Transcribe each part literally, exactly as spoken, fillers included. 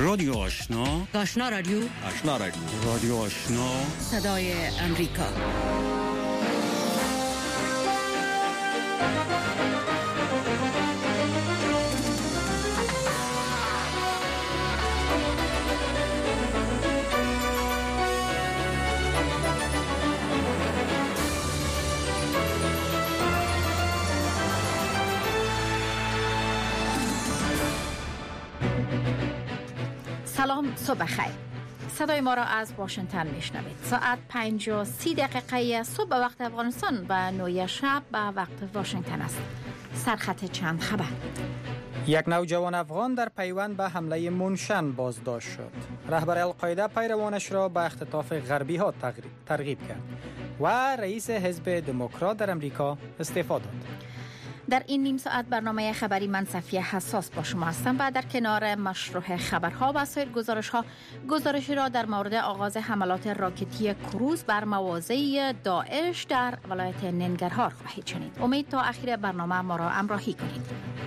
رادیو آشنا، آشنا رادیو آشنا رادیو رادیو آشنا، صدای امریکا. سلام، صبح خیر. صدای ما را از واشنگتن میشنوید. ساعت پنج و سی دقیقه صبح به وقت افغانستان و نوی شب به وقت واشنگتن است. سرخط چند خبر. یک نوجوان افغان در پیوند به حمله مونشن بازداشت شد. رهبر القاعده پیروانش را به اختطاف غربی ها ترغیب کرد و رئیس حزب دموکرات در امریکا استعفا داد. در این نیم ساعت برنامه خبری من صفیه حساس با شما هستم و در کنار مشروع خبرها و سایر گزارش‌ها گزارشی را در مورد آغاز حملات راکتی کروز بر مواضع داعش در ولایت ننگرهار خواهید شنید. امید تا اخیر برنامه ما را همراهی کنید.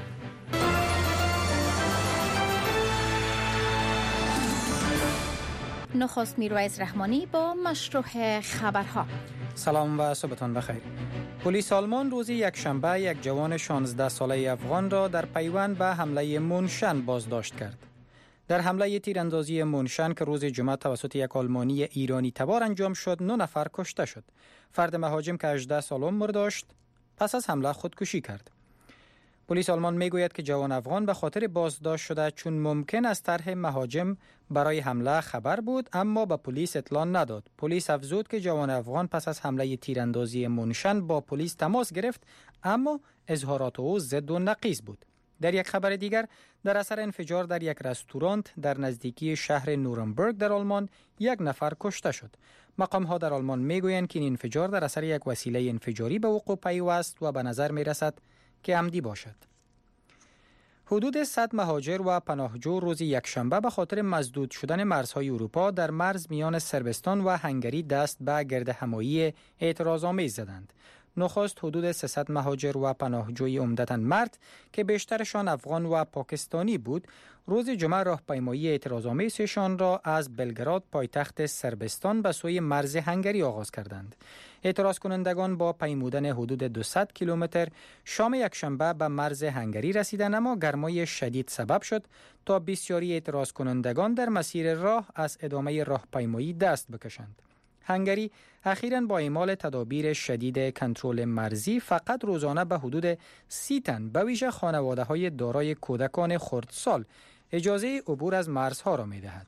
نخست میرویس رحمانی با مشروع خبرها. سلام و صبحتان بخیر. پلیس آلمان روز یکشنبه یک جوان شانزده ساله افغان را در پیوند به حمله مونشن بازداشت کرد. در حمله تیراندازی مونشن که روز جمعه توسط یک آلمانی ایرانی تبار انجام شد، نه نفر کشته شد. فرد مهاجم که هجده سال عمر داشت، پس از حمله خودکشی کرد. پلیس آلمان میگوید که جوان افغان به خاطر بازداشت شده چون ممکن است طرح مهاجم برای حمله خبر بود، اما به پلیس اطلاع نداد. پلیس افزود که جوان افغان پس از حمله تیراندازی مونشن با پلیس تماس گرفت، اما اظهارات او ضد و نقیض بود. در یک خبر دیگر، در اثر انفجار در یک رستوران در نزدیکی شهر نورنبرگ در آلمان یک نفر کشته شد. مقام ها در آلمان میگویند که این انفجار در اثر یک وسیله انفجاری به وقوع پیوست و به نظر میرسد که عمدی باشد. حدود صد مهاجر و پناهجو روز یکشنبه به خاطر مسدود شدن مرزهای اروپا در مرز میان صربستان و هنگری دست به گردهمایی اعتراض‌آمیز زدند. نخست حدود سیصد مهاجر و پناهجوی عمدتاً مرد که بیشترشان افغان و پاکستانی بود، روز جمعه راهپیمایی اعتراض‌آمیزشان را از بلگراد پایتخت صربستان به سوی مرز هنگری آغاز کردند. اعتراض کنندگان با پیمودن حدود دویست کیلومتر شام یکشنبه به مرز هنگری رسیدند، اما گرمای شدید سبب شد تا بسیاری اعتراض کنندگان در مسیر راه از ادامه راهپیمایی دست بکشند. هنگری اخیراً با اعمال تدابیر شدید کنترل مرزی فقط روزانه به حدود سی تن به ویژه خانواده‌های دارای کودکان خردسال اجازه عبور از مرزها را می‌دهد.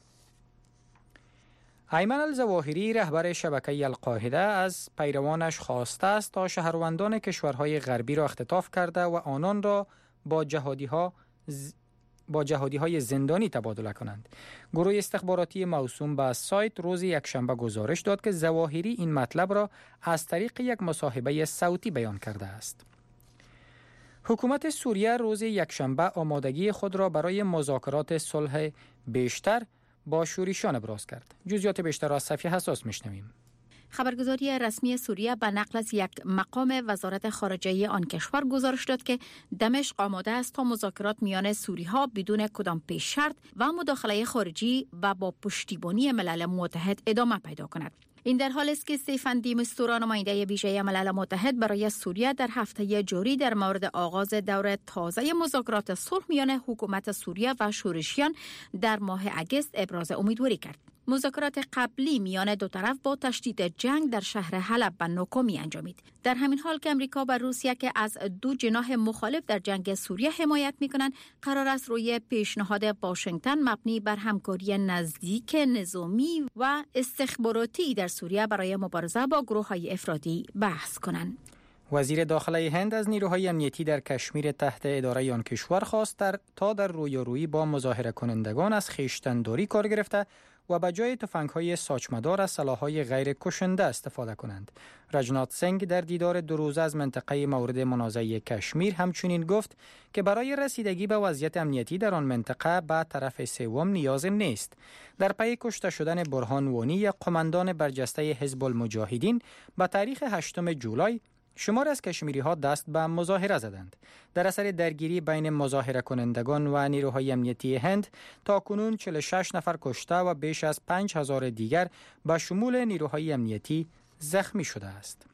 ایمن الظواهری رهبر شبکه القاعده از پیروانش خواسته است تا شهروندان کشورهای غربی را اختطاف کرده و آنان را با جهادی‌ها ز... با جهادی‌های زندانی تبادله کنند. گروه استخباراتی موسوم به سایت روز یکشنبه گزارش داد که ظواهری این مطلب را از طریق یک مصاحبه صوتی بیان کرده است. حکومت سوریه روز یکشنبه آمادگی خود را برای مذاکرات صلح بیشتر با شوریشان ابراز کرد. جزئیات بیشتر از صفحه حساس میشنویم. خبرگزاری رسمی سوریه به نقل از یک مقام وزارت خارجه آن کشور گزارش داد که دمشق آماده است تا مذاکرات میان سوری‌ها بدون کدام پیش شرط و مداخله خارجی و با پشتیبانی ملل متحد ادامه پیدا کند. این در حالی است که استیفن دی مستورا نماینده ویژه ملل متحد برای سوریه در هفته جاری در مورد آغاز دور تازه مذاکرات صلح میان حکومت سوریه و شورشیان در ماه اگست ابراز امیدواری کرد. مذاکرات قبلی میان دو طرف با تشدید جنگ در شهر حلب به ناکامی انجامید. در همین حال که امریکا و روسیه که از دو جناح مخالف در جنگ سوریه حمایت می‌کنند، قرار است روی پیشنهاد واشنگتن مبنی بر همکاری نزدیک نظامی و استخباراتی در سوریه برای مبارزه با گروه‌های افراطی بحث کنند. وزیر داخله هند از نیروهای امنیتی در کشمیر تحت اداره آن کشور خواست در تا در رویارویی با مظاهره کنندگان از خویشتن‌داری کار گرفته و به جای تفنگ‌های ساچمه‌دار از سلاح‌های غیر کشنده استفاده کنند. رجنات سنگ در دیدار دو روزه از منطقه مورد منازعه کشمیر همچنین گفت که برای رسیدگی به وضعیت امنیتی در آن منطقه به طرف سوم نیاز نیست. در پی کشته شدن برهان وانی، قماندان برجسته حزب المجاهدین، به تاریخ هشتم جولای شمار از کشمیری ها دست به مظاهره زدند. در اثر درگیری بین مظاهره کنندگان و نیروهای امنیتی هند تا کنون چهل و شش نفر کشته و بیش از پنج هزار دیگر به شمول نیروهای امنیتی زخمی شده است.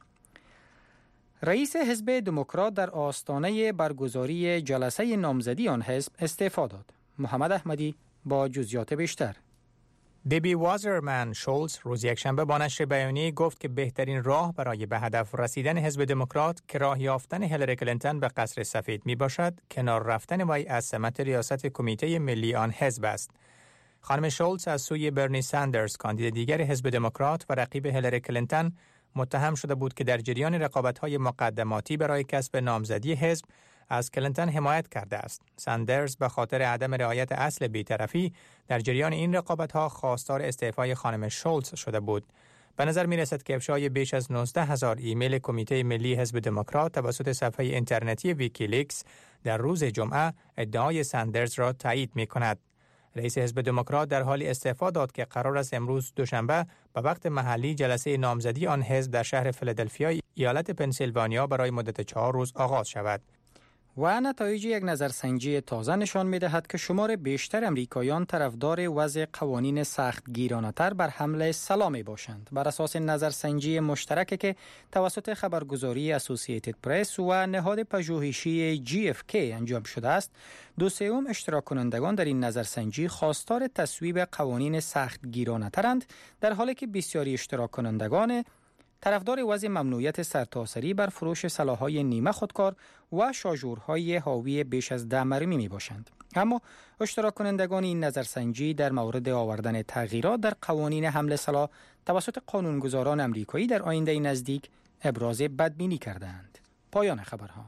رئیس حزب دموکرات در آستانه برگزاری جلسه نامزدی آن حزب استعفا داد. محمد احمدی با جزئیات بیشتر. دبی وازرمن شولز روز یکشنبه با نشر بیانیه گفت که بهترین راه برای به هدف رسیدن حزب دموکرات که راه یافتن هیلاری کلینتون به قصر سفید می باشد، کنار رفتن وی از سمت ریاست کمیته ملی آن حزب است. خانم شولز از سوی برنی ساندرز، کاندید دیگر حزب دموکرات و رقیب هیلاری کلینتون، متهم شده بود که در جریان رقابت‌های مقدماتی برای کسب نامزدی حزب از کلینتون حمایت کرده است. ساندرز به خاطر عدم رعایت اصل بی‌طرفی در جریان این رقابت‌ها خواستار استعفای خانم شولز شده بود. به نظر می‌رسد که افشای بیش از نوزده هزار ایمیل کمیته ملی حزب دموکرات توسط صفحه اینترنتی ویکیلیکس در روز جمعه ادعای ساندرز را تایید می‌کند. رئیس حزب دموکرات در حالی استعفا داد که قرار است امروز دوشنبه به وقت محلی جلسه نامزدی آن حزب در شهر فیلادلفیا، ایالت پنسیلوانیا برای مدت چهار روز آغاز شود. و نتایج یک نظرسنجی تازه نشان می‌دهد که شمار بیشتر امریکایان طرفدار وضع قوانین سخت گیرانه‌تر بر حمل سلاح می‌باشند. بر اساس نظرسنجی مشترکی که توسط خبرگزاری اسوسییتد پرس و نهاد پژوهشی جی اف کی انجام شده است، دو سوم اشتراک کنندگان در این نظرسنجی خواستار تصویب قوانین سخت گیرانه‌ترند، در حالی که بسیاری اشتراک کنندگان طرفدار وضع ممنوعیت سرتاسری بر فروش سلاح‌های نیمه خودکار و شاژورهای حاوی بیش از ده مرمی می باشند. اما اشتراک کنندگان این نظرسنجی در مورد آوردن تغییرات در قوانین حمل سلاح توسط قانونگذاران امریکایی در آینده نزدیک ابراز بدبینی کردند. پایان خبرها.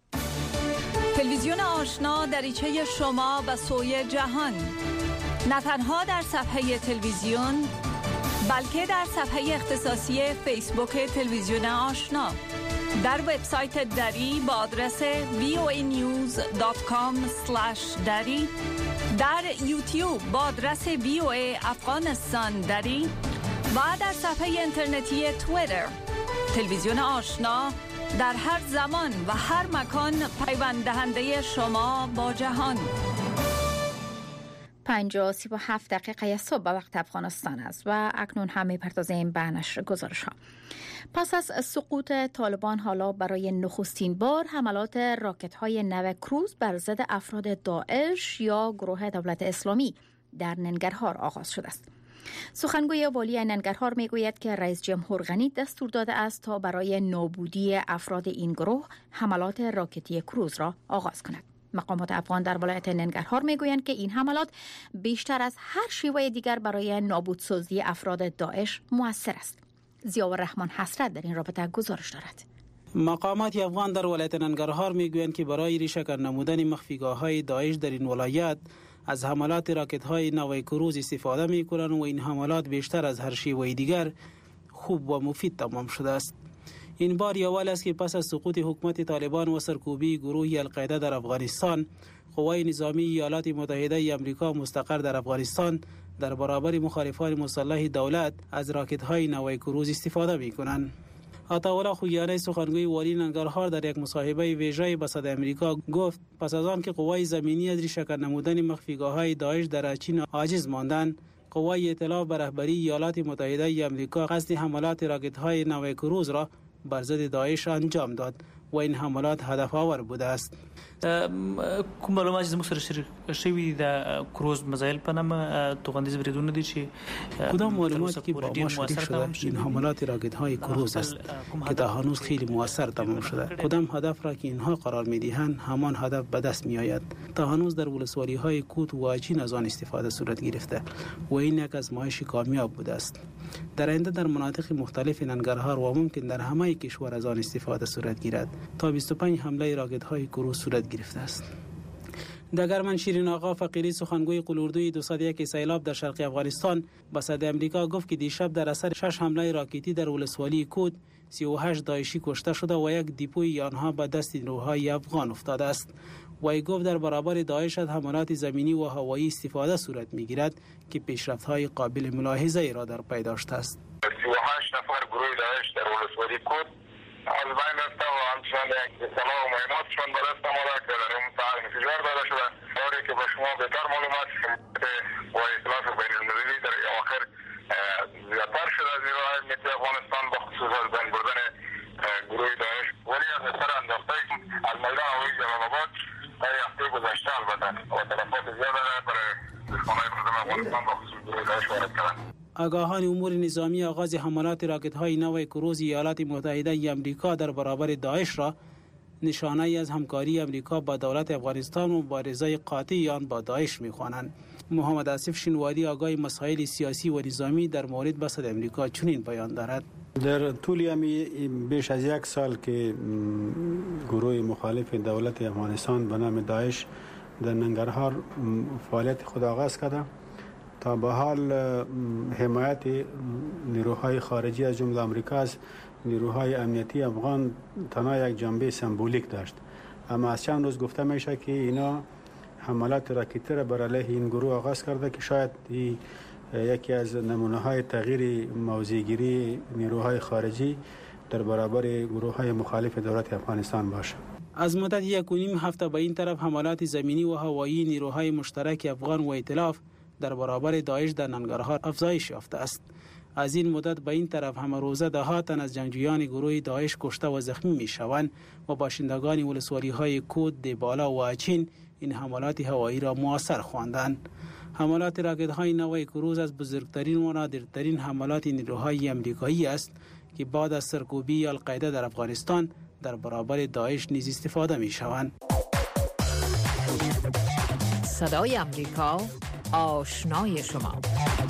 تلویزیون آشنا دریچه شما به سوی جهان، نه تنها در صفحه تلویزیون بلکه در صفحه اختصاصی فیسبوک تلویزیون آشنا، در وبسایت دری با آدرس وی او ای نیوز دات کام اسلش دری، در یوتیوب با آدرس وی او ای افغانستان دری و در صفحه اینترنتی توییتر. تلویزیون آشنا در هر زمان و هر مکان پیوند دهنده شما با جهان. پنجاه سی و هفت دقیقه صبح به وقت افغانستان است و اکنون هم می‌پردازیم به نشر گزارش ها. پس از سقوط طالبان حالا برای نخستین بار حملات راکت های نو کروز بر ضد افراد داعش یا گروه دولت اسلامی در ننگرهار آغاز شده است. سخنگوی والی ننگرهار میگوید که رئیس جمهور غنی دستور داده است تا برای نابودی افراد این گروه حملات راکتی کروز را آغاز کند. مقامات افغان در ولایت ننگرهار میگویند که این حملات بیشتر از هر شیوه دیگر برای نابودسازی افراد داعش مؤثر است. ضیاء الرحمن حسرت در این رابطه گزارش دارد. مقامات افغان در ولایت ننگرهار میگویند که برای ریشه‌کن نمودن مخفیگاه‌های داعش در این ولایت از حملات راکت‌های نو کروز استفاده می‌کنند و این حملات بیشتر از هر شیوه دیگر خوب و مفید تمام شده است. این بار اول است که پس از سقوط حکومت طالبان و سرکوبی گروه القاعده در افغانستان، قوای نظامی ایالات متحده آمریکا مستقر در افغانستان در برابر مخالفان مسلح دولت از راکت‌های نو کروز استفاده می‌کنند. عطاالله خویانی سخنگوی والی ننگرهار در یک مصاحبه ویژه با صدای آمریکا گفت پس از آن که قوای زمینی از ریشه‌کن نمودن مخفیگاه‌های داعش در چین عاجز ماندند، قوای اطلاع به رهبری ایالات متحده آمریکا قصد حملات راکت‌های نو کروز را بر ضد داعش انجام داد و این حملات هدف آور بوده است. کوم معلومات چې موږ سره شریک شوي د کروز مزایل په نامه توغندیز بریدونه دي چې کدام معلوماتی که با ما شریک شده این حملات راکت‌های کروز است که تا هنوز خیلی موثر تمام شده. کدام هدف را که اینها قرار می‌دهند همان هدف به دست می‌آید. تا هنوز در ولسوالی‌های کوت و آچین از آن استفاده صورت گرفته و این یک آزمایش کامیاب بوده است. در آینده در مناطق مختلف ننگرهار و ممکن در همه کشور از آن استفاده صورت گیرد. تا بیست و پنج حمله راکت‌های کروز صورت گرفته است. دگرمن شیرین آقا فقیری سخنگوی قلوردوی دو صد و یک سیلاب در شرق افغانستان با صدای آمریکا گفت که دیشب در اثر شش حمله راکتی در ولسوالی کود سی و هشت داعشی کشته شده و یک دیپوی آنها به دست نیروهای افغان افتاده است. وی گفت در برابر داعش حملات زمینی و هوایی استفاده صورت میگیرد که پیشرفت‌های قابل ملاحظه را در پی داشته است. سی و هشت نفر گروه داعش در ولسوالی کود از بین رفته و همچنان یک اطلاع و معلوماتشان به دست آمده که در این ساعت انفجار داده شده. باری که به شما بهتر معلوم است و اطلاعات بین المللی در اواخر زیادتر شده از نیروهای امنیتی افغانستان با خصوص از بین بردن گروه داعش، ولی از اثر انداخته از میدان هوایی جلال آباد در هفته گذشته البته و تلفات زیاد برای دشمنان مردم افغانستان با خصوص گروه داعش وارد کردند. آگاهان امور نظامی آغاز حملات راکت‌های نو کروز ایالات متحده آمریکا در برابر داعش را نشانه‌ای از همکاری آمریکا با دولت افغانستان و مبارزه قاطع آن با داعش می‌خوانند. محمد آصف شنواری آگاه مسائل سیاسی و نظامی در مورد بساط آمریکا چنین بیان دارد: در طول همی بیش از یک سال که گروه مخالف دولت افغانستان به نام داعش در ننگرهار فعالیت خود آغاز کرده، تا به حال حمایت نیروهای خارجی از جمله آمریکا از نیروهای امنیتی افغان تنها یک جنبه سمبولیک داشت. اما از چند روز گفته میشه که اینا حملات راکتی را بر علیه این گروه آغاز کرده که شاید یکی از نمونه های تغییر موضع‌گیری نیروهای خارجی در برابر گروه های مخالف دولت افغانستان باشه. از مدت یک و نیم هفته به این طرف حملات زمینی و هوایی نیروهای مشترک افغان و ائتلاف در برابر داعش در ننگرهار افزایش یافته است. از این مدت به این طرف همه روزه ده ها تن از جنگجویان گروه داعش کشته و زخمی می شوند و باشندگان ولسوالی های کود، دیبالا و اچین این حملات هوایی را مؤثر خواندند. حملات راکت های نو کروز از بزرگترین و نادرترین حملات نیروهای آمریکایی است که بعد از سرکوبی القاعده در افغانستان در برابر داعش نیز استفاده می شوند. صدای آمریکا، آشنای شما.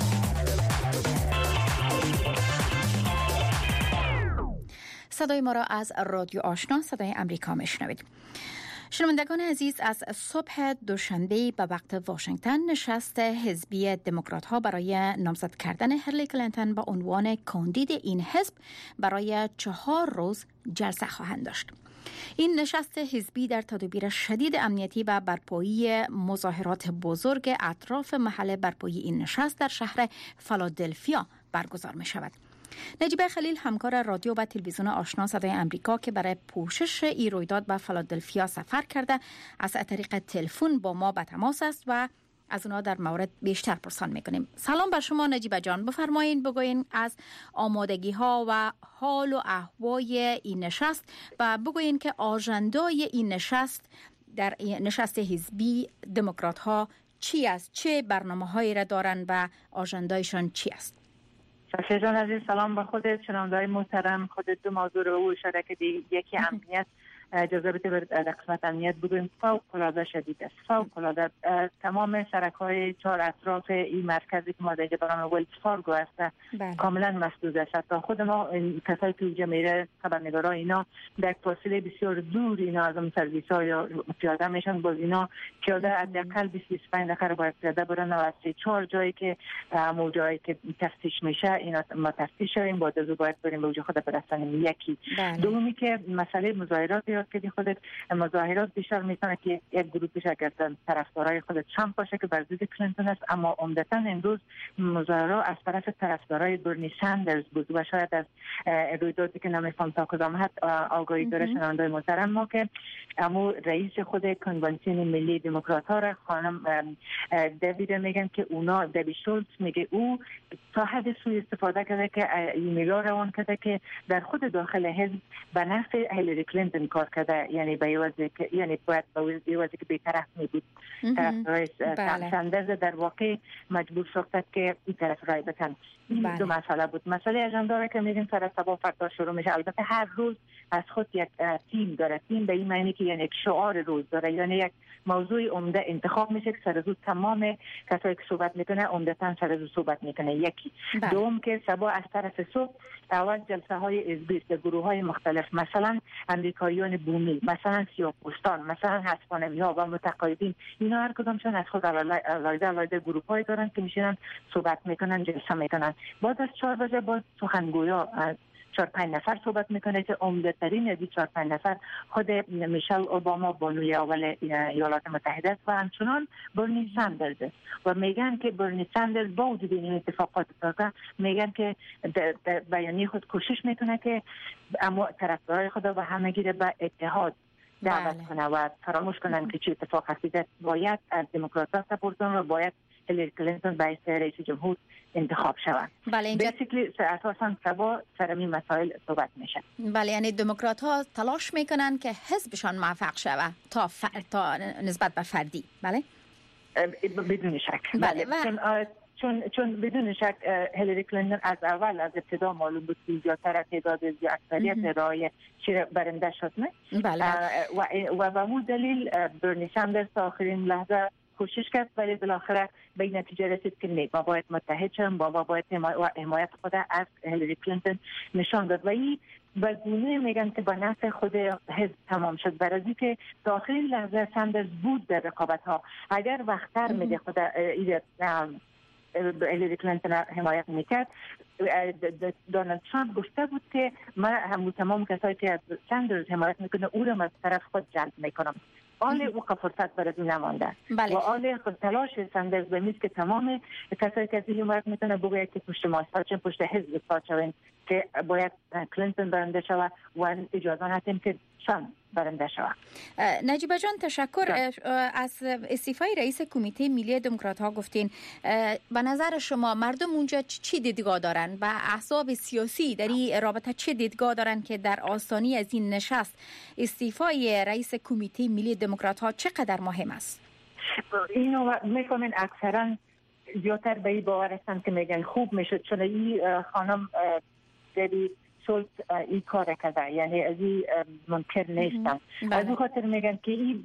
صدای ما را از رادیو آشنا صدای آمریکا میشنوید. شنوندگان عزیز، از صبح دوشنبه به وقت واشنگتن نشست حزبی دموکرات ها برای نامزد کردن هیلاری کلینتون به عنوان کاندید این حزب برای چهار روز جلسه خواهند داشت. این نشست حزبی در تدابیر شدید امنیتی و برپایی مظاهرات بزرگ اطراف محل برپایی این نشست در شهر فیلادلفیا برگزار می شود. نجیب خلیل، همکار رادیو و تلویزیون آشنا صدای آمریکا که برای پوشش این رویداد به فیلادلفیا سفر کرده، از طریق تلفن با ما به تماس است و از اونا در مورد بیشتر پرسان میکنیم. سلام بر شما نجیب جان، بفرمایید بگوین از آمادگی ها و حال و احوال این نشست و بگوین که آژندای این نشست در نشست حزبی دموکرات ها چی است، چه برنامه هایی را دارن و آژندایشان چی است؟ شفیع جان عزیز، سلام به خودت، شنونده‌های محترم. خودت دو موضوع رو اشاره کردی، یکی امنیت، اجازه بده در قسمت امنیت بگویم فوق العاده شدید است. فوق العاده تمام سرک‌های چهار اطراف این مرکزی که ما در اینجا برنامه ویلز فارگو است کاملا مسدود است. تا خود ما کسایی که اینجا میره، خبرنگارا، اینا در فاصله بسیار دور اینا از اون سرویس‌ها یا پیاده میشن، باز اینا پیاده حداقل بیست تا بیست و پنج دقیقه باید پیاده برن و از سه چهار جایی که مو جایی که تفتیش میشه اینا ما تفتیش شویم، بعد از باید بریم به اونجا خود برسانیم. یکی دومی که مسئله مظاهرات که خودت مظاهرات بیشتر میتونه که یک گروهش اگر طرفدارای خودت ترامپ باشه که بر ضد کلینتون است، اما عمدتاً امروز مظاهرات از طرف طرفدارای برنی ساندرز بود و شاید از رویدادی که نمیفهم تا کدام حد آگاهی داره شنونده‌های محترم ما که اما رئیس خود کنونسیون ملی دموکرات ها را خانم دیوید میگن که اونا دیوید شولتز میگه او تا حد سوء استفاده کرده که ایمیل روان کرده که در خود داخل حزب به نفع هیلاری کلینتون کار کرده، یعنی به وجه که یعنی باید به وجه که بی‌طرف میبود طرفدارای ساندرز در واقع مجبور شد که این طرف رای بکن. این دو مسئله بود. مسئله اجندا که میگیم سر صبح فردا شروع میشه. البته هر روز از خود یک تیم داره. تیم به این معنی که یعنی یک شعار روز داره، یعنی یک موضوع عمده انتخاب میشه که سر روز تمام کسایی که صحبت میکنه عمدتاً سر روز صحبت میکنه. یکی دوم که صبح از طرف صبح اول جلسه های ازبیست در گروه های مختلف، مثلا امریکاییان بومی، مثلا سیاه‌پوستان، مثلا هسپانوی ها و متقاعدین، اینا هر کدامشون از خود علایده علایده گروه های دارن که میشینن صحبت میکنن، جلسه میکنن. بعد از چهار بجه باز سخنگویا چهار پنج نفر صحبت میکنه که عمده ترین از این چهار پنج نفر خود میشل اوباما بانوی اول ایالات متحده است و همچنان برنی ساندرز است و میگن که برنی ساندرز با وجود این اتفاقات تازه میگن که در بیانیه خود کوشش میکنه که اما طرفدارای خود و همگی را به اتحاد دعوت کنه و فراموش کنن که چه اتفاق افتاده. باید از دموکرات‌ها سپورت کنن و باید هیلاری کلینتون به حیث رئیس جمهور انتخاب شود. بله اینجا بیسیکلی اساساً سبا سر این مسائل صحبت میشه. بله یعنی دموکرات‌ها تلاش میکنن که حزبشان موفق شود تا ف... تا نسبت به فردی. بله بدون شک. بله, بله. چون چون چون بدون شک هیلاری کلینتون از اول از ابتدا معلوم بود که زیادتر تعداد از اکثریت رای چه برنده شد نه. بله. و و به همون دلیل برنی ساندرز تا آخرین لحظه کوشش کرد ولی بالاخره به این نتیجه رسید که نه ما باید متحد شیم با ما باید حمایت خود از هیلاری کلینتون نشان داد و این به گونه میگن که با نفع خود حزب تمام شد برای اینکه تا آخرین لحظه ساندرز بود در رقابت ها. اگر وقتر میده خود هیلاری کلینتون حمایت میکرد دونالد ترامپ گفته بود که من هم تمام کسایی که از ساندرز حمایت میکنه او را از طرف خود جلب میکنم. آله او که فرصت برای دو نمانده. بله. و آله تلاش ساندرز به میز که تمام کسایی که از این حمایت میکنه بگوید که پشت ما ساچن پشت حزب ساچن که باید کلینتون برنده شود و اجازه ندیم که شان برنده شود. نجیبه جان تشکر جان. از استعفای رئیس کمیته ملی دموکرات ها گفتین به نظر شما مردم اونجا چی دیدگاه دارن و احزاب سیاسی در این رابطه چه دیدگاه دارن که در آستانه از این نشست استعفای رئیس کمیته ملی دموکرات ها چقدر مهم است؟ اینو میکنن اکثرا زیادتر به این باور هستند که میگن خوب میشد چون این خانم دری شولت این کار کرده یعنی از این منکر نیستن. از اون خاطر میگن که این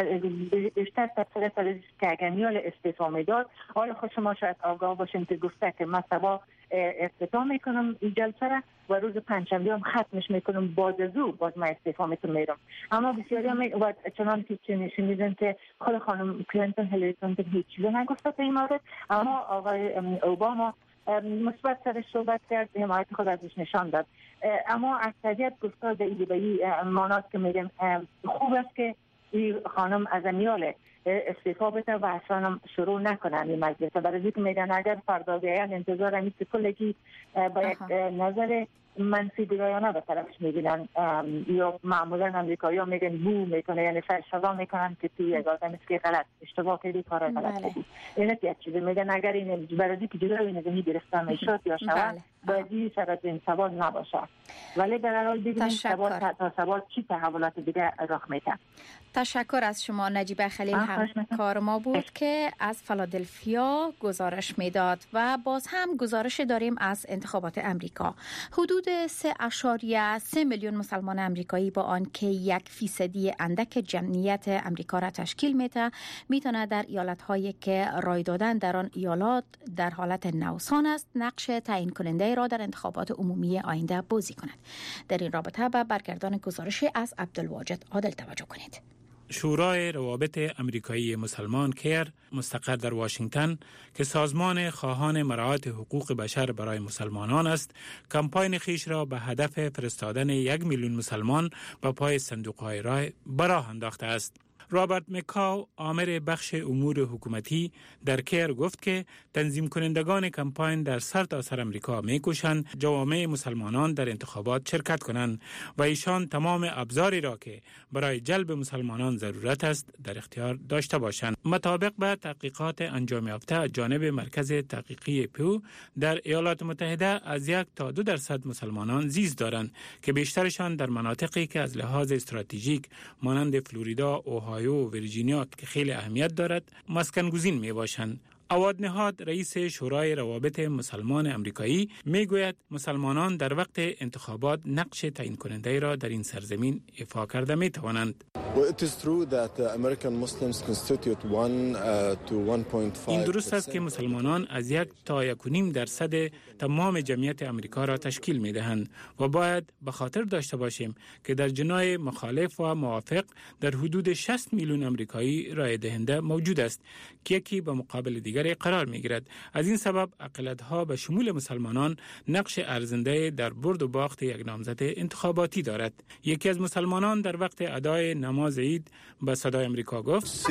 بیشتر تفسیر است که اگر نیال استعفا میداد حالا خود شما شاید آگاه باشین که گفته که من سبا استعفا میکنم این جلسه را و روز پنجشنبه هم ختمش میکنم باز از او باز من استعفا میکنم. اما بسیاری هم و چنان که چه نشون میدن که خود خانم کلینتون هیلاری کلینتون هیچ چیزی نگفته به این مورد اما آقای اوباما مثبت سرش صحبت کرد حمایت خود ازش نشان داد. اما اکثریت گفتار به این به این مانات که میگن خوب است که این خانم از امیال استعفا بده و اصلا شروع نکنن این مجلس برای اینکه میگن اگر فردا بیان انتظار همی که کلگی باید نظر منفی برایانه به طرفش میبینن یا معمولا امریکایی ها میگن بو میکنه یعنی فرشادا میکنن که توی یک آدم است که غلط اشتباه کردی کار غلط کردی. این یک چیزی میگن اگر این برای اینکه جلوی نگهی گرفتن میشد یا شود باید این سرات این سوال نباشه ولی در حال ببینیم سوال تا سوال چی تحولات دیگه رخ میده. تشکر از شما. نجیبه خلیل همکار ما بود که از فیلادلفیا گزارش میداد و باز هم گزارش داریم از انتخابات امریکا. حدود سه اشاریه سه میلیون مسلمان امریکایی با آن که یک فیصدی اندک جمعیت امریکا را تشکیل میده میتونه در ایالت هایی که رای دادن در آن ایالات در حالت نوسان است نقش تعیین کننده را در انتخابات عمومی آینده بازی کند. در این رابطه به برگردان گزارشی از عبدالواجد عادل توجه کنید. شورای روابط امریکایی مسلمان کیر مستقر در واشنگتن که سازمان خواهان مراعات حقوق بشر برای مسلمانان است کمپاین خیش را به هدف فرستادن یک میلیون مسلمان به پای صندوق‌های رای به راه انداخته است. رابرت مکاو آمر بخش امور حکومتی در کیر گفت که تنظیم کنندگان کمپاین در سرتاسر امریکا می‌کوشند جوامع مسلمانان در انتخابات شرکت کنند و ایشان تمام ابزاری را که برای جلب مسلمانان ضرورت است در اختیار داشته باشند. مطابق به تحقیقات انجام یافته جانب مرکز تحقیقی پیو در ایالات متحده از یک تا دو درصد مسلمانان زیست دارند که بیشترشان در مناطقی که از لحاظ استراتژیک مانند فلوریدا، اوهایو و ویرجینیا که خیلی اهمیت دارد مسکن گزین می باشند. عواد نهاد رئیس شورای روابط مسلمان امریکایی میگوید مسلمانان در وقت انتخابات نقش تعیین کننده را در این سرزمین ایفا کرده می توانند. این درست است که مسلمانان از یک تا یک و نیم درصد تمام جمعیت امریکا را تشکیل می دهند و باید به خاطر داشته باشیم که در جناح مخالف و موافق در حدود شصت میلیون امریکایی رای دهنده موجود است که یکی به مقابل دیگر دیگری قرار می گیرد. از این سبب اقلیت‌ها به شمول مسلمانان نقش ارزنده در برد و باخت یک نامزد انتخاباتی دارد. یکی از مسلمانان در وقت ادای نماز عید به صدای امریکا گفت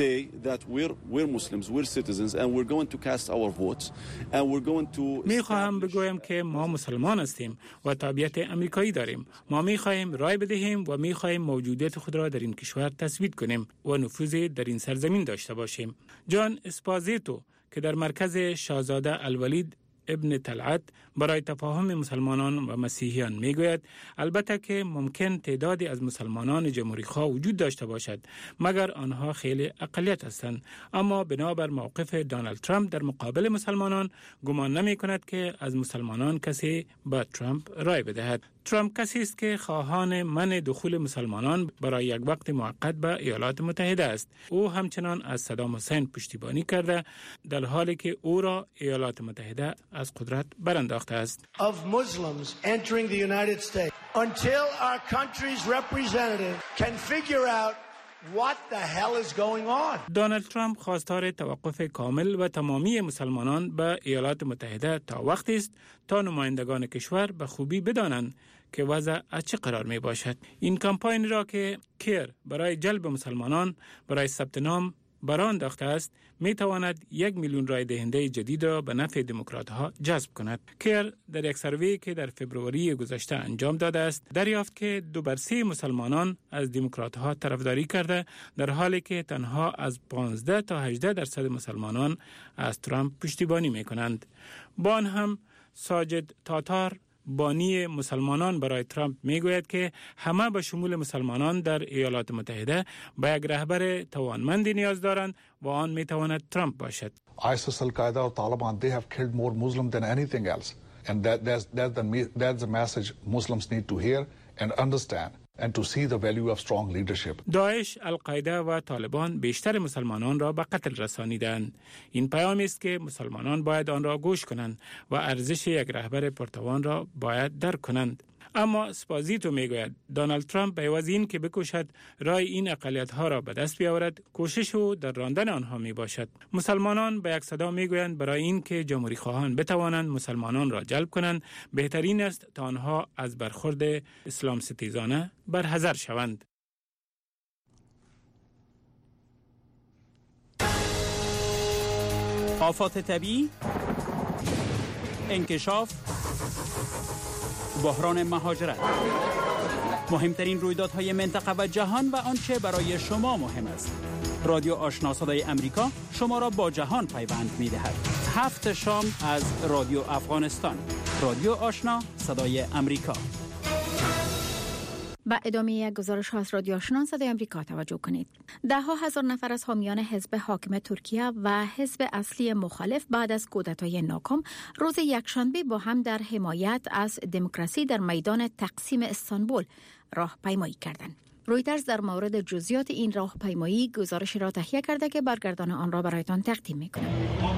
می خواهم بگویم که ما مسلمان هستیم و تابعیت امریکایی داریم. ما می خواهیم رای بدهیم و می خواهیم موجودیت خود را در این کشور تثبیت کنیم و نفوذ در این سرزمین داشته باشیم. جان اسپازیتو که در مرکز شاهزاده الولید ابن طلعت برای تفاهم مسلمانان و مسیحیان میگوید البته که ممکن تعدادی از مسلمانان جمهوری‌خواه وجود داشته باشد مگر آنها خیلی اقلیت هستند، اما بنابر موقف دونالد ترامپ در مقابل مسلمانان گمان نمی کند که از مسلمانان کسی با ترامپ رای بدهد. ترامپ کسی است که خواهان منع دخول مسلمانان برای یک وقت موقت به ایالات متحده است. او همچنان از صدام حسین پشتیبانی کرده در حالی که او را ایالات متحده از قدرت برانداخته است. Of Muslims entering the United States until our country's representative can figure out what the hell is going on. دونالد ترامپ خواستار توقف کامل و تمامی مسلمانان به ایالات متحده تا وقتی است تا نمایندگان کشور به خوبی بدانند که وضع از چه قرار می باشد. این کمپاین را که کیر برای جلب مسلمانان برای ثبت نام برآن انداخته است می تواند یک میلیون رای دهنده جدید را به نفع دموکرات ها جذب کند. کیر در یک سروی که در فوریه گذشته انجام داده است دریافت که دو بر سه مسلمانان از دموکرات ها طرفداری کرده در حالی که تنها از پانزده تا هجده درصد مسلمانان از ترامپ پشتیبانی می کنند. با آن هم ساجد تاتار بانی مسلمانان برای ترامپ میگوید که همه به شمول مسلمانان در ایالات متحده به یک رهبر توانمندی نیاز دارند و آن میتواند ترامپ باشد. ISIS, Al-Qaeda or Taliban, they have killed more Muslims than anything else. And that, that's, that's, the, that's the message Muslims need to hear and understand. And to see the value of strong leadership. داعش، القاعده و طالبان بیشتر مسلمانان را به قتل رسانیدند. این پیامی است که مسلمانان باید آن را گوش کنند و ارزش یک رهبر پرتوان را باید درک کنند. اما اسپازیتو میگوید دونالد ترامپ به عوض این که بکوشد رای این اقلیت‌ها را به دست بیاورد، کوشش او در راندن آنها می باشد. مسلمانان به یک صدا میگویند برای این که جمهوری خواهان بتوانند مسلمانان را جلب کنند، بهترین است تا آنها از برخورد اسلام ستیزانه برحذر شوند. آفات طبیعی، انکشاف، بحران مهاجرت، مهمترین رویدادهای منطقه و جهان و آنچه برای شما مهم است. رادیو آشنا صدای امریکا شما را با جهان پیوند می‌دهد. هفت شام از رادیو افغانستان. رادیو آشنا صدای امریکا. با ادامه یک گزارش از رادیو آشنا صدای امریکا توجه کنید. ده ها هزار نفر از حامیان حزب حاکم ترکیه و حزب اصلی مخالف بعد از کودتای ناکام روز یکشنبه با هم در حمایت از دموکراسی در میدان تقسیم استانبول راهپیمایی کردند. رویترز در مورد جزئیات این راهپیمایی گزارش را تهیه کرده که برگردان آن را برایتان تقدیم می‌کنم.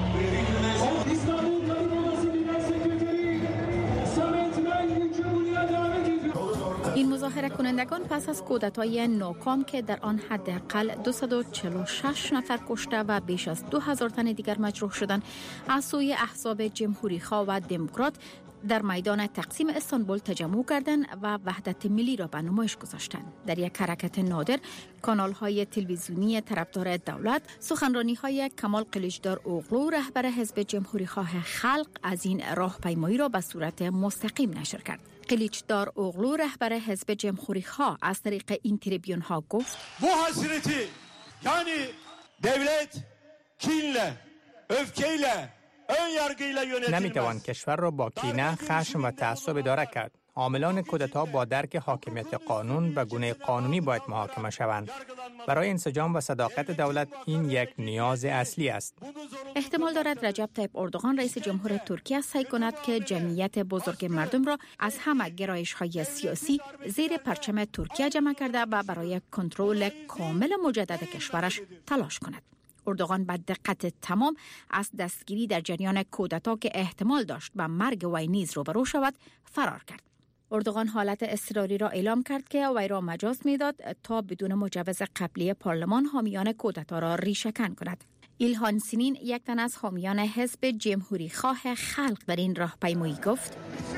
این مظاهره کنندگان پس از کودتای ناکام که در آن حداقل دویست و چهل و شش نفر کشته و بیش از دو هزار تن دیگر مجروح شدند، از سوی احزاب جمهوری‌خواه و دموکرات در میدان تقسیم استانبول تجمع کردند و وحدت ملی را به نمایش گذاشتند. در یک حرکت نادر، کانال‌های تلویزیونی طرفدار دولت سخنرانی‌های کمال قلیچدار اوغلو رهبر حزب جمهوری‌خواه خلق از این راهپیمایی را به صورت مستقیم نشر کرد. قلیچدار اوغلو رهبر حزب جمهوری‌خواه از طریق این تریبیون ها گفت: Bu hasreti yani devlet kinle, öfkeyle, ön yargıyla yönetilmez. نمیتوان کشور را با کینه، خشم و تعصب اداره کرد. عاملان کودتا با درک حاکمیت قانون به گونه قانونی باید محاکمه شوند. برای انسجام و صداقت دولت این یک نیاز اصلی است. احتمال دارد رجب طیب اردوغان رئیس جمهور ترکیه سعی کند که جمعیت بزرگ مردم را از همه گرایش‌های سیاسی زیر پرچم ترکیه جمع کرده و برای کنترل کامل مجدد کشورش تلاش کند. اردوغان با دقت تمام از دستگیری در جریان کودتا که احتمال داشت با مرگ وی نیز روبرو شود فرار کرد. اردوغان حالت اضطراری را اعلام کرد که وی را مجاز می‌داد تا بدون مجوز قبلی پارلمان حامیان کودتا را ریشه‌کن کند. ایلهان سینین یک تن از حامیان حزب جمهوری خواه خلق در این راهپیمایی گفت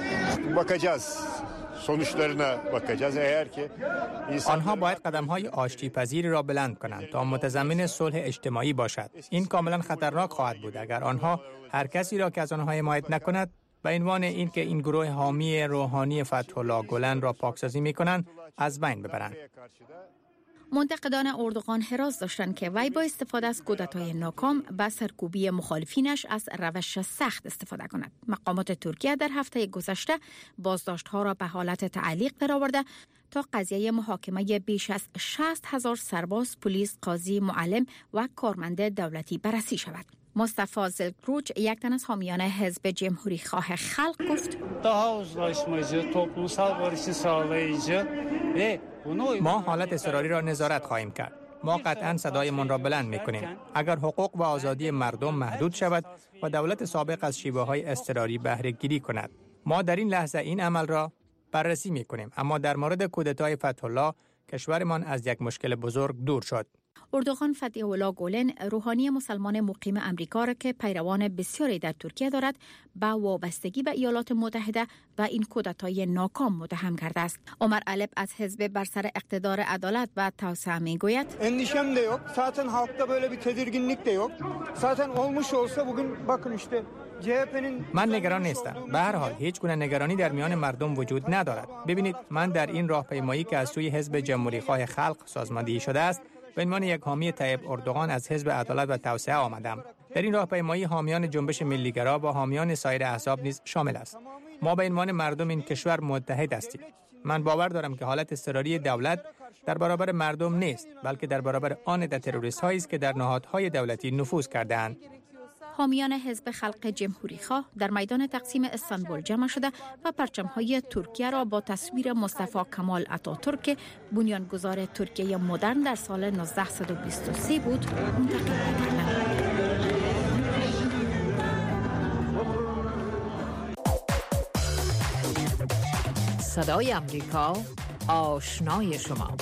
آنها باید قدم‌های آشتی‌پذیری را بلند کنند تا متضمن صلح اجتماعی باشد. این کاملا خطرناک خواهد بود اگر آنها هر کسی را که از آنها حمایت نکند به عنوان اینکه این گروه حامی روحانی فتح الله گلن را پاکسازی می‌کنند از بین ببرند. منتقدان اردوغان حراس داشتند که وی با استفاده از کودتای ناکام به سرکوبی مخالفینش از روش سخت استفاده کند. مقامات ترکیه در هفته گذشته بازداشت‌ها را به حالت تعلیق درآورده تا قضیه محاکمه بیش از شصت هزار سرباز، پلیس، قاضی، معلم و کارمند دولتی بررسی شود. مصطفی زلکروچ یک تن از حامیان حزب جمهوری خواه خلق گفت ما حالت اضطراری را نظارت خواهیم کرد. ما قطعاً صدایمان را بلند می‌کنیم. اگر حقوق و آزادی مردم محدود شود و دولت سابق از شیوه‌های اضطراری بهره گیری کند، ما در این لحظه این عمل را بررسی می‌کنیم. اما در مورد کودتای فتح الله کشورمان از یک مشکل بزرگ دور شد. اردوغان فتح الله گلن روحانی مسلمان مقیم امریکا را که پیروان بسیاری در ترکیه دارد به وابستگی به ایالات متحده و این کودتای ناکام متهم کرده است. عمر الپ از حزب بر سر اقتدار عدالت و توسعه میگوید endişem de yok. Zaten halkta böyle bir tedirginlik de yok. Zaten olmuş olsa bugün bakın işte من نگران نیستم. به هر حال هیچ گونه نگرانی در میان مردم وجود ندارد. ببینید من در این راهپیمایی که از سوی حزب جمهوری خواه خلق سازماندهی شده است به عنوان یک حامی طیب اردوغان از حزب عدالت و توسعه آمدم. در این راهپیمایی حامیان جنبش ملیگرا و حامیان سایر احزاب نیز شامل است. ما به عنوان مردم این کشور متحد هستیم. من باور دارم که حالت اضطراری دولت در برابر مردم نیست، بلکه در برابر آن عده تروریست‌هایی است که در نهادهای دولتی نفوذ کرده‌اند. حامیان حزب خلق جمهوری خواه در میدان تقسیم استانبول جمع شده و پرچم‌های ترکیه را با تصویر مصطفی کمال اتاتورک بنیانگذار ترکیه مدرن در سال نوزده بیست و سه بود منتقل کردند. صدای امریکا، آشنای شما.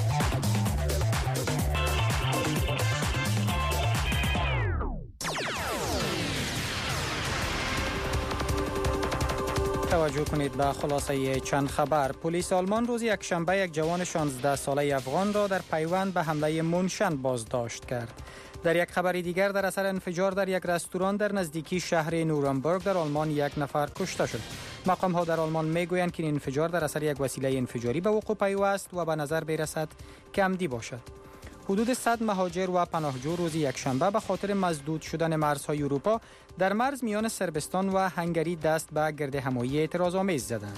توجه کنید به خلاصه چند خبر. پلیس آلمان روز یکشنبه یک جوان شانزده ساله افغان را در پیوند به حمله مونشن بازداشت کرد. در یک خبر دیگر در اثر انفجار در یک رستوران در نزدیکی شهر نورنبرگ در آلمان یک نفر کشته شد. مقام ها در آلمان میگویند که این انفجار در اثر یک وسیله انفجاری به وقوع پیوست و به نظر برسد که عمدی باشد. حدود صد مهاجر و پناهجو روز یکشنبه به خاطر مسدود شدن مرزهای اروپا در مرز میان صربستان و هنگری دست به گردهمایی اعتراض‌آمیز زدند.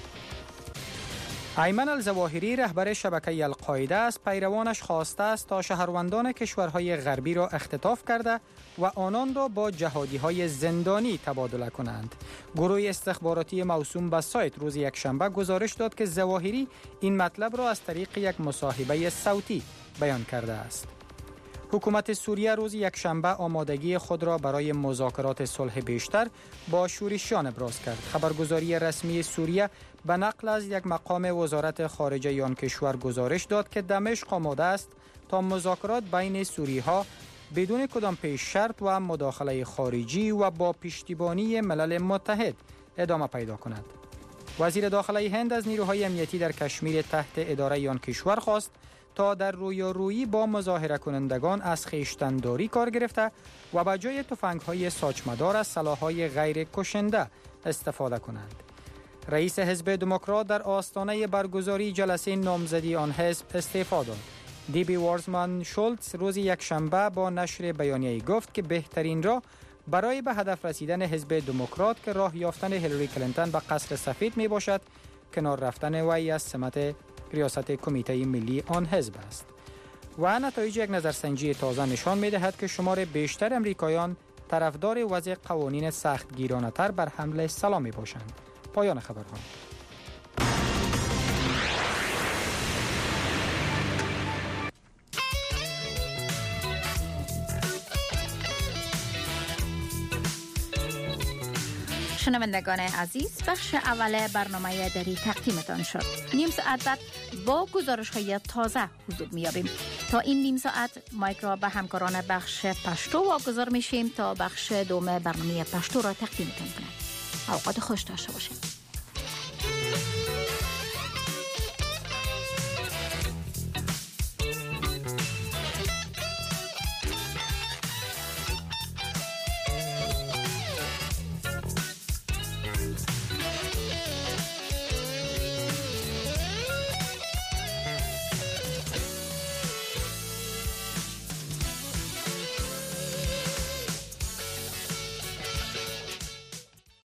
ایمن الظواهری رهبر شبکه القاعده از پیروانش خواسته است تا شهروندان کشورهای غربی را اختطاف کرده و آنان را با جهادی‌های زندانی تبادله کنند. گروه استخباراتی موسوم به سایت روز یکشنبه گزارش داد که ظواهری این مطلب را از طریق یک مصاحبه صوتی بیان کرده است. حکومت سوریه روز یکشنبه آمادگی خود را برای مذاکرات صلح بیشتر با شورشیان ابراز کرد. خبرگزاری رسمی سوریه به نقل از یک مقام وزارت خارجه آن کشور گزارش داد که دمشق آماده است تا مذاکرات بین سوری‌ها بدون کدام پیش شرط و مداخله خارجی و با پشتیبانی ملل متحد ادامه پیدا کند. وزیر داخله هند از نیروهای امنیتی در کشمیر تحت اداره آن کشور خواست تا در رویارویی با مظاهره کنندگان از خویشتن‌داری کار گرفته و به جای تفنگ‌های ساچمه‌دار از سلاح‌های غیر کشنده استفاده کنند. رئیس حزب دموکرات در آستانه برگزاری جلسه نامزدی آن حزب استعفا داد. دیبی وارزمان شولتز روز یکشنبه با نشر بیانیه‌ای گفت که بهترین راه برای به هدف رسیدن حزب دموکرات که راه یافتن هیلاری کلینتون به قصر سفید می باشد، کنار رفتن وی از سمت ریاست کمیته ملی آن حزب است. و نتایج یک نظرسنجی تازه نشان می دهد که شمار بیشتر امریکایان طرفدار وضع قوانین سختگیرانه تر بر حمل سلاح می باشند. پایان خبرها. شنوندگان عزیز، بخش اول برنامه دری تقدیمتان شد. نیم ساعت بعد با گزارش های تازه حضور می‌یابیم. تا این نیم ساعت مایک را به همکاران بخش پشتو واگذار میشیم تا بخش دوم برنامه پشتو را تقدیم کنیم. اوقات خوش داشته باشید.